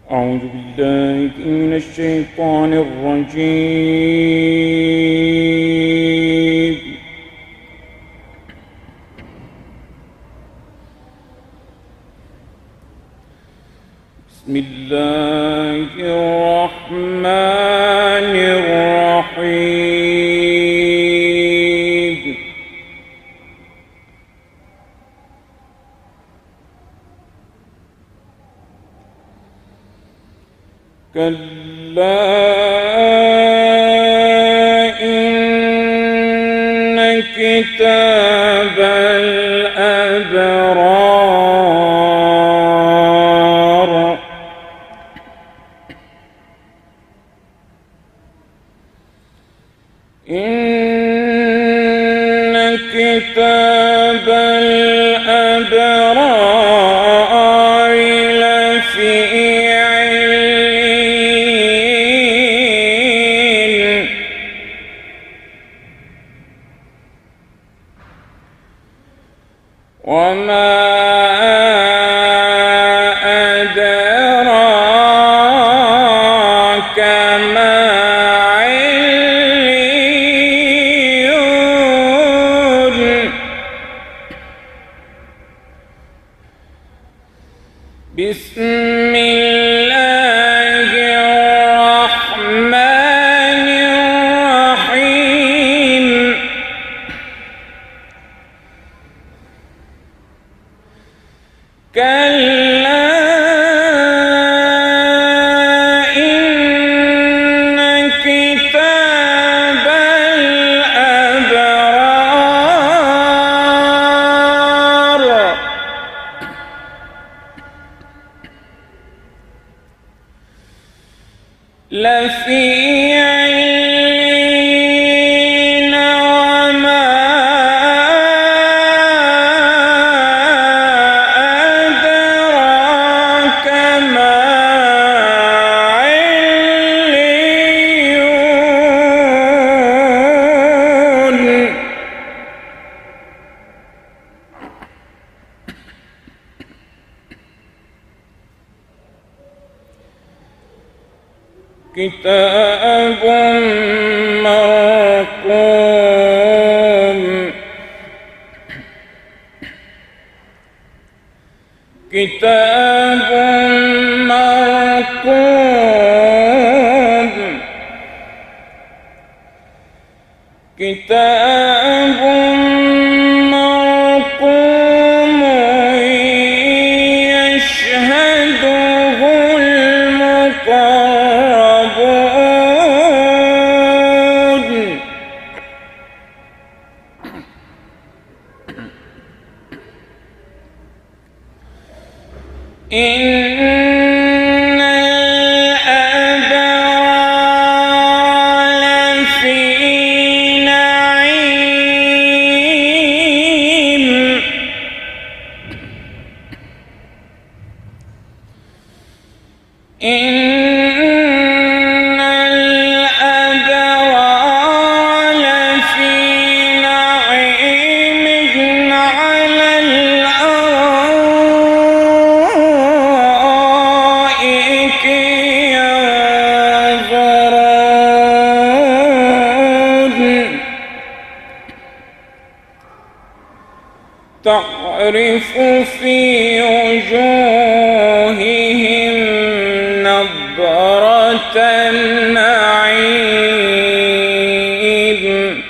أعوذ بالله من الشيطان الرجيم. بسم الله الرحمن الرحيم. كلا إن كتاب الأبرار إن كتاب الأبرار لفي وما أدراك ما عليون بسم الله الرحمن الرحيم. كلا إن كتاب الأبرار لفي عليين وما أدراك ما عليون كتاب مرقوم كتاب مرقوم كتاب مرقوم يشهده المقربون إن الأبرار لفي نعيم إن الأبرار لفي نعيم على الأرائك ينظرون تعرف في وجوههم نضرة النعيم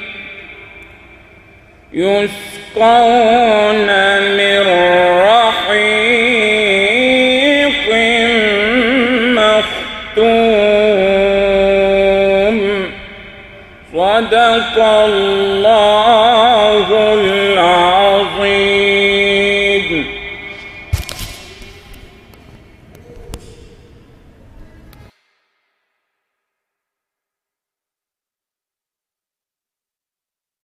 يسقون من رحيق مختوم صدق الله